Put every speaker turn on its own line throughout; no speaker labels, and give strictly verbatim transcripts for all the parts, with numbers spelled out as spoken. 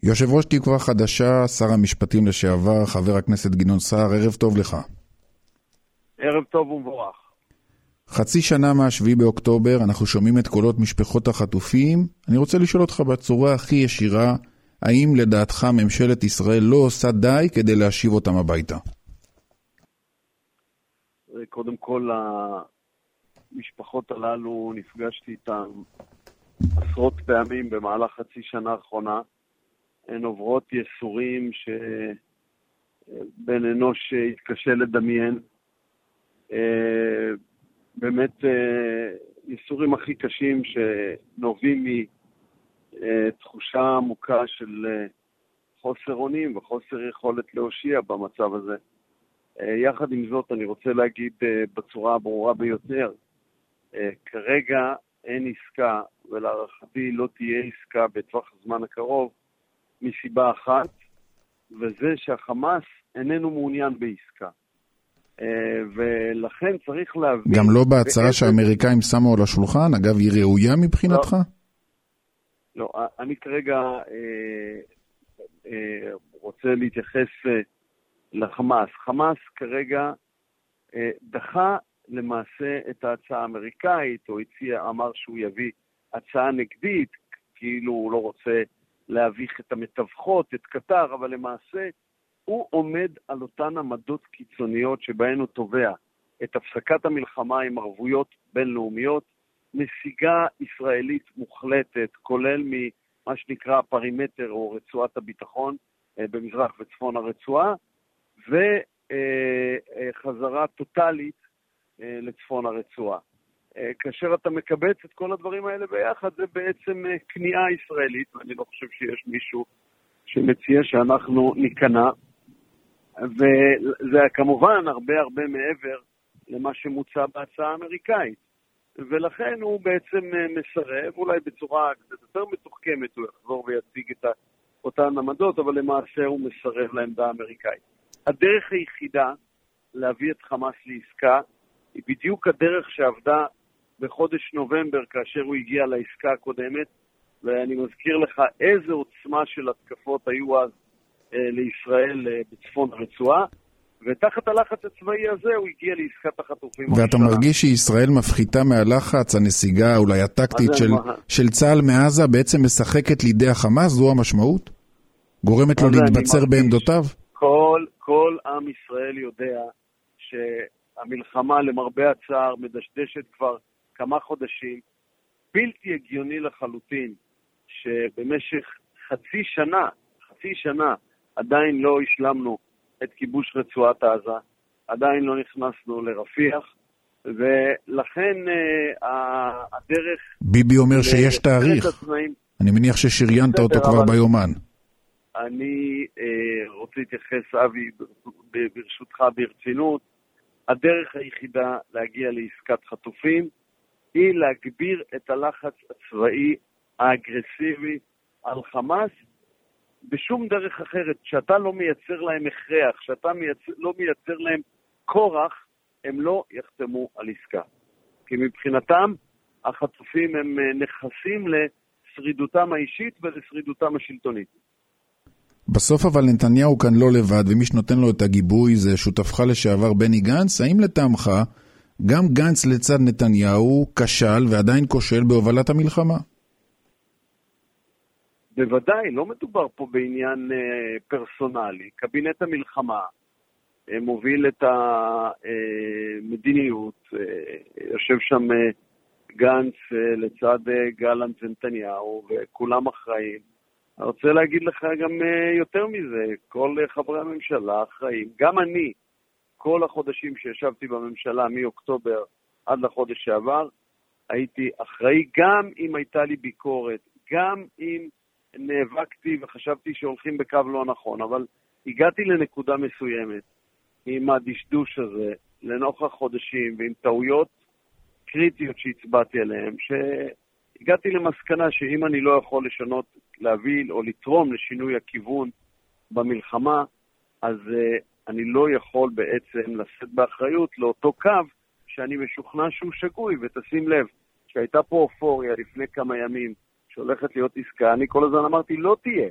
יושב ראש תקווה חדשה, שר המשפטים לשעבר, חבר הכנסת גדעון סער, ערב טוב לך.
ערב טוב ומבורך.
חצי שנה מהשביעי באוקטובר, אנחנו שומעים את קולות משפחות החטופים. אני רוצה לשאול אותך בצורה הכי ישירה, האם לדעתך ממשלת ישראל לא עושה די כדי להשיב אותם הביתה?
קודם כל, המשפחות הללו נפגשתי איתן עשרות פעמים במהלך חצי שנה האחרונה. הן עוברות יסורים שבן אנוש יתקשה לדמיין. באמת יסורים הכי קשים שנובעים מתחושה עמוקה של חוסר אונים וחוסר יכולת להושיע במצב הזה. יחד עם זאת, אני רוצה להגיד בצורה הברורה ביותר, כרגע אין עסקה, ולהערכתי לא תהיה עסקה בטווח הזמן הקרוב, מסיבה אחת, וזה שהחמאס איננו מעוניין בעסקה. ולכן צריך להבין...
גם לא בהצעה שהאמריקאים שמו על השולחן? אגב, היא ראויה מבחינתך?
לא, לא אני כרגע אה, אה, רוצה להתייחס אה, לחמאס. חמאס כרגע אה, דחה למעשה את ההצעה האמריקאית, או הציע, אמר שהוא יביא הצעה נגדית, כאילו הוא לא רוצה להביך את המתווכות, את קטר, אבל למעשה הוא עומד על אותן עמדות קיצוניות שבהן הוא תובע את הפסקת המלחמה עם ערבויות בינלאומיות, נסיגה ישראלית מוחלטת, כולל ממה שנקרא הפרימטר או רצועת הביטחון במזרח וצפון הרצועה, וחזרה טוטלית לצפון הרצועה. כאשר אתה מקבץ את כל הדברים האלה ביחד, זה בעצם כניעה ישראלית, ואני לא חושב שיש מישהו שמציע שאנחנו ניכנע, וזה כמובן הרבה הרבה מעבר למה שמוצע בהצעה האמריקאית, ולכן הוא בעצם מסרב, אולי בצורה קצת יותר מתוחכמת, הוא יחזור ויציג את אותן עמדות, אבל למעשה הוא מסרב לעמדה האמריקאית. הדרך היחידה להביא את חמאס לעסקה, היא בדיוק הדרך שעבדה בחודש נובמבר, כאשר הוא הגיע לעסקה הקודמת, ואני מזכיר לך איזה עוצמה של התקפות היו אז אה, לישראל אה, בצפון הרצועה, ותחת הלחץ הצבאי הזה הוא הגיע לעסקת החטופים.
ואתה מרגיש שישראל מפחיתה מהלחץ, הנסיגה, אולי הטקטית של, של צה"ל מעזה, בעצם משחקת לידי החמאס? זו המשמעות? גורמת לו להתבצר בעמדותיו?
כל, כל עם ישראל יודע שהמלחמה למרבה הצער מדשדשת כבר כמה חודשים, בלתי הגיוני לחלוטין, שבמשך חצי שנה, חצי שנה, עדיין לא השלמנו את כיבוש רצועת עזה, עדיין לא נכנסנו לרפיח, ולכן אה, הדרך...
ביבי אומר שיש תאריך. התנאים, אני מניח ששריינת אותו כבר ביומן.
אני אה, רוצה להתייחס, אבי, ברשותך ברצינות. הדרך היחידה להגיע לעסקת חטופים היא להגביר את הלחץ הצבאי האגרסיבי על חמאס בשום דרך אחרת. שאתה לא מייצר להם הכרח, שאתה מייצר, לא מייצר להם כורח, הם לא יחתמו על עסקה. כי מבחינתם החטופים הם נכסים לשרידותם האישית ולשרידותם השלטונית.
בסוף אבל נתניהו כאן לא לבד, ומי שנותן לו את הגיבוי זה שותפך לשעבר בני גנץ. האם לטעמך גם גנץ לצד נתניהו כשל ועדיין כושל בהובלת המלחמה?
בוודאי, לא מדובר פה בעניין אה, פרסונלי. קבינט המלחמה אה, מוביל את המדיניות, אה, יושב שם אה, גנץ אה, לצד אה, גלנט ונתניהו, וכולם אחראים. אני רוצה להגיד לך גם uh, יותר מזה, כל uh, חברי הממשלה אחראים, גם אני, כל החודשים שישבתי בממשלה מאוקטובר עד לחודש שעבר, הייתי אחראי גם אם הייתה לי ביקורת, גם אם נאבקתי וחשבתי שהולכים בקו לא נכון, אבל הגעתי לנקודה מסוימת עם הדשדוש הזה, לנוכח חודשים ועם טעויות קריטיות שהצבעתי עליהן, ש... הגעתי למסקנה שאם אני לא יכול לשנות, להביא או לתרום לשינוי הכיוון במלחמה, אז uh, אני לא יכול בעצם לשאת באחריות לאותו קו שאני משוכנע שהוא שגוי. ותשים לב, שהייתה פה אופוריה לפני כמה ימים שהולכת להיות עסקה, אני כל הזמן אמרתי לא תהיה.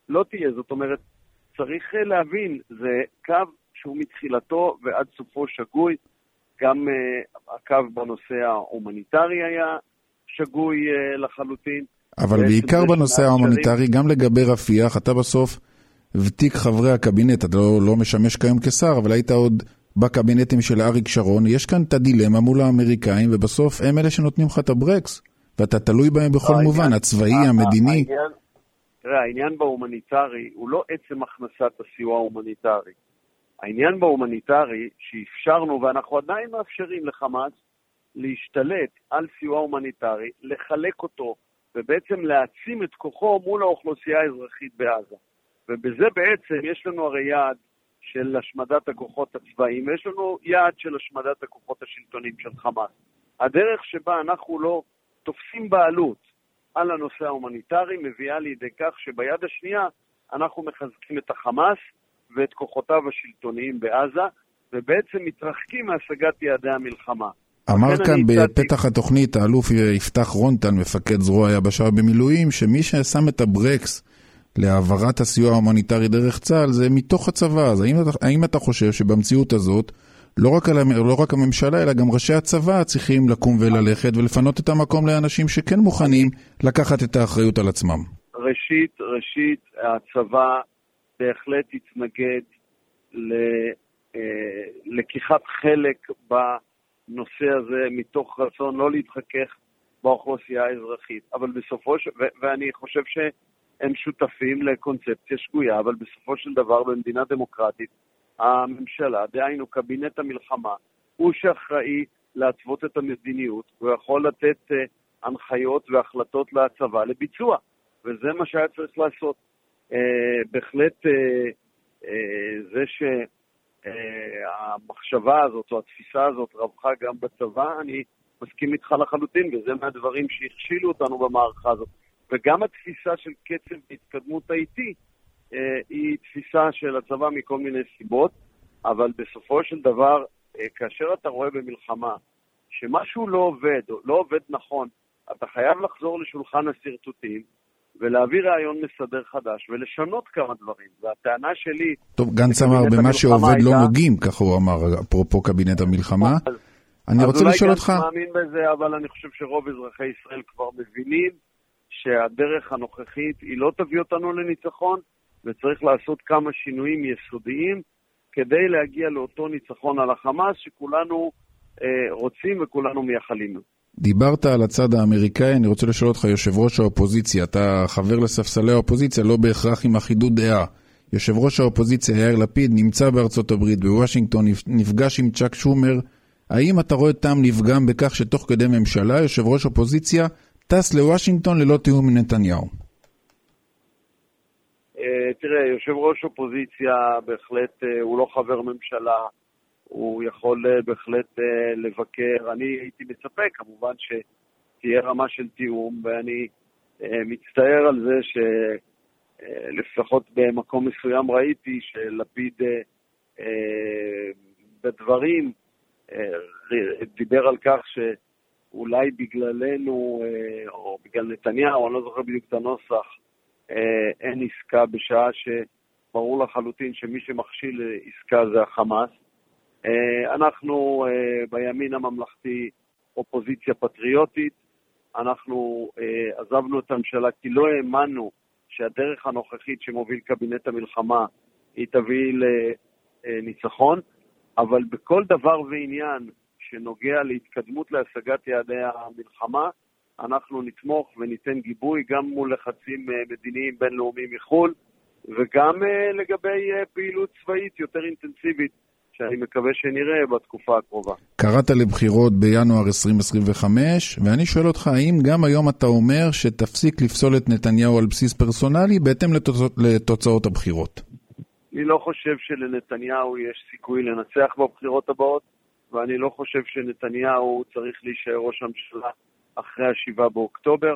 לא תהיה. זאת אומרת, צריך להבין, זה קו שהוא מתחילתו ועד סופו שגוי. גם uh, הקו בנושא ההומניטרי היה שגוי uh, לחלוטין.
אבל בעיקר בנושא ההומניטרי, גם לגבי רפיח, אתה בסוף ותיק חברי הקבינט, אתה לא, לא משמש כיום כשר, אבל היית עוד בקבינטים של אריק שרון, יש כאן את הדילמה מול האמריקאים, ובסוף הם אלה שנותנים לך את הברקס, ואתה תלוי בהם בכל מובן, הצבאי, המדיני.
תראה, העניין בהומניטרי הוא לא עצם הכנסת הסיוע ההומניטרי. העניין בהומניטרי שאפשרנו, ואנחנו עדיין מאפשרים לחמאס להשתלט על סיוע הומניטרי, לחלק אותו, ובעצם להעצים את כוחו מול האוכלוסייה האזרחית בעזה. ובזה בעצם יש לנו הרי יעד של השמדת הכוחות הצבאיים, ויש לנו יעד של השמדת הכוחות השלטוניים של חמאס. הדרך שבה אנחנו לא תופסים בעלות על הנושא ההומניטרי מביאה לידי כך שביד השנייה אנחנו מחזקים את החמאס ואת כוחותיו השלטוניים בעזה, ובעצם מתרחקים מהשגת יעדי המלחמה.
אמר כאן בפתח התוכנית, האלוף יפתח רונטל, מפקד זרוע היבשה במילואים, שמי ששם את הברקס להעברת הסיוע ההומניטרי דרך צה"ל זה מתוך הצבא. אז האם, האם אתה חושב שבמציאות הזאת, לא רק, לא רק הממשלה, אלא גם ראשי הצבא צריכים לקום וללכת ולפנות את המקום לאנשים שכן מוכנים לקחת את האחריות על עצמם?
ראשית, ראשית, הצבא בהחלט יתנגד ללקיחת חלק בנושא הזה מתוך רצון לא להתחכך באוכלוסייה האזרחית. אבל בסופו של, ו- ואני חושב שהם שותפים לקונספציה שגויה, אבל בסופו של דבר במדינה דמוקרטית, הממשלה, דהיינו קבינט המלחמה, הוא שאחראי להתוות את המדיניות, הוא יכול לתת uh, הנחיות והחלטות לצבא לביצוע, וזה מה שהיה צריך לעשות. Uh, בהחלט uh, uh, זה שהמחשבה uh, הזאת או התפיסה הזאת רווחה גם בצבא, אני מסכים איתך לחלוטין, וזה מהדברים שהכשילו אותנו במערכה הזאת. וגם התפיסה של קצב והתקדמות האיטי, היא תפיסה של הצבא מכל מיני סיבות, אבל בסופו של דבר, כאשר אתה רואה במלחמה שמשהו לא עובד, או לא עובד נכון, אתה חייב לחזור לשולחן הסרטוטים, ולהביא רעיון מסדר חדש, ולשנות כמה דברים. והטענה שלי...
טוב, גנץ אמר, במה שעובד לא נוגעים, ככה הוא אמר, אפרופו קבינט המלחמה. אני רוצה לשאול אותך...
אז אולי גנץ מאמין בזה, אבל אני חושב שרוב אזרחי ישראל כבר מבינים, שהדרך הנוכחית היא לא תביא אותנו לניצחון, וצריך לעשות כמה שינויים יסודיים, כדי להגיע לאותו ניצחון על החמאס, שכולנו אה, רוצים וכולנו מייחלים.
דיברת על הצד האמריקאי, אני רוצה לשאול אותך, יושב ראש האופוזיציה, אתה חבר לספסלי האופוזיציה, לא בהכרח עם אחידות דעה. יושב ראש האופוזיציה, יאיר לפיד, נמצא בארצות הברית, בוושינגטון, נפגש עם צ'אק שומר. האם אתה רואה טעם לפגם בכך שתוך כדי ממשלה, יושב ראש אופוזיציה, טס לוושינגטון ללא תיאום מנתניהו?
תראה, יושב ראש אופוזיציה בהחלט הוא לא חבר ממשלה, הוא יכול בהחלט לבקר. אני הייתי מצפה כמובן שתהיה רמה של תיאום, ואני מצטער על זה שלפחות במקום מסוים ראיתי שלפיד בדברים דיבר על כך ש אולי בגללנו, או בגלל נתניהו, אני לא זוכר בדיוק את הנוסח, אין עסקה, בשעה שברור לחלוטין שמי שמכשיל עסקה זה החמאס. אנחנו בימין הממלכתי אופוזיציה פטריוטית, אנחנו עזבנו את הממשלה כי לא האמנו שהדרך הנוכחית שמוביל קבינט המלחמה היא תביא לניצחון, אבל בכל דבר ועניין שנוגע להתקדמות להשגת יעדי המלחמה, אנחנו נתמוך וניתן גיבוי גם מול לחצים מדיניים בינלאומיים מחול, וגם לגבי פעילות צבאית יותר אינטנסיבית, שאני מקווה שנראה בתקופה הקרובה. קראת
לבחירות בינואר עשרים עשרים וחמש, ואני שואל אותך, האם גם היום אתה אומר שתפסיק לפסול את נתניהו על בסיס פרסונלי, בהתאם לתוצאות, לתוצאות הבחירות?
אני לא חושב שלנתניהו יש סיכוי לנצח בבחירות הבאות, ואני לא חושב שנתניהו צריך להישאר ראש הממשלה אחרי השבעה באוקטובר,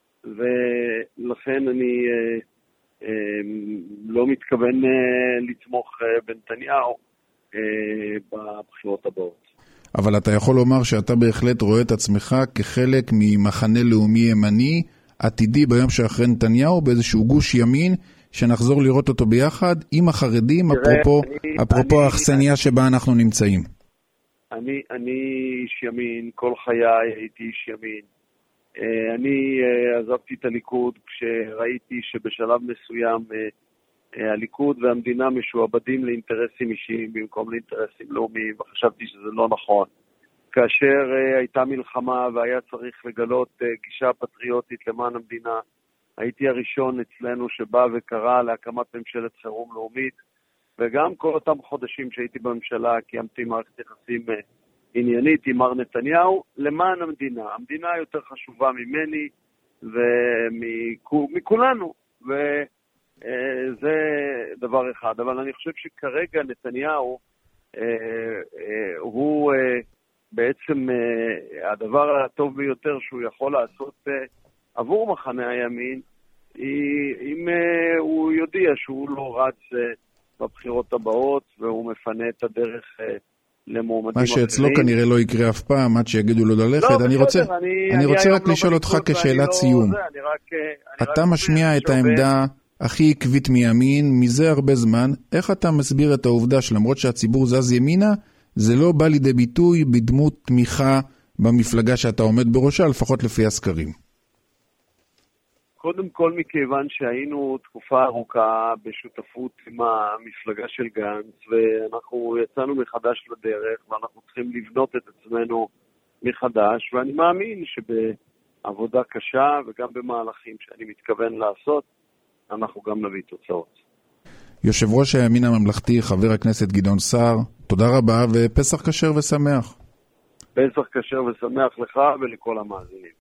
ולכן אני אה, אה, לא מתכוון אה, לתמוך אה, בנתניהו אה, בבחירות הבאות.
אבל אתה יכול לומר שאתה בהחלט רואה את עצמך כחלק ממחנה לאומי ימני עתידי ביום שאחרי נתניהו, באיזשהו גוש ימין שנחזור לראות אותו ביחד עם החרדים, אפרופו, אפרופו האכסניה שבה אנחנו נמצאים.
אני, אני איש ימין, כל חיי הייתי איש ימין. אני עזבתי את הליכוד כשראיתי שבשלב מסוים הליכוד והמדינה משועבדים לאינטרסים אישיים במקום לאינטרסים לאומיים, וחשבתי שזה לא נכון. כאשר הייתה מלחמה והיה צריך לגלות גישה פטריוטית למען המדינה, הייתי הראשון אצלנו שבא וקרא להקמת ממשלת חירום לאומית, וגם כל אותם חודשים שהייתי בממשלה קיימתי מערכת יחסים עניינית עם מר נתניהו למען המדינה. המדינה יותר חשובה ממני ומכולנו, וזה דבר אחד. אבל אני חושב שכרגע נתניהו הוא בעצם הדבר הטוב ביותר שהוא יכול לעשות עבור מחנה הימין, אם הוא יודיע שהוא לא רץ בבחירות הבאות והוא מפנה את הדרך למועמדים
אחרים. מה שאצלו כנראה לא יקרה אף פעם, עד שיגידו לו ללכת.
לא,
אני רוצה, אני, אני רוצה רק לשאול אותך כשאלת סיום. אתה משמיע את העמדה הכי עקבית מימין, מזה הרבה זמן. איך אתה מסביר את העובדה שלמרות שהציבור זז ימינה, זה לא בא לידי ביטוי בדמות תמיכה במפלגה שאתה עומד בראשה, לפחות לפי הסקרים?
קודם כל מכיוון שהיינו תקופה ארוכה בשותפות עם המפלגה של גנץ, ואנחנו יצאנו מחדש לדרך, ואנחנו צריכים לבנות את עצמנו מחדש, ואני מאמין שבעבודה קשה וגם במהלכים שאני מתכוון לעשות, אנחנו גם נביא תוצאות.
יושב ראש הימין הממלכתי, חבר הכנסת גדעון סער, תודה רבה ופסח כשר ושמח.
פסח כשר ושמח לך ולכל המאזינים.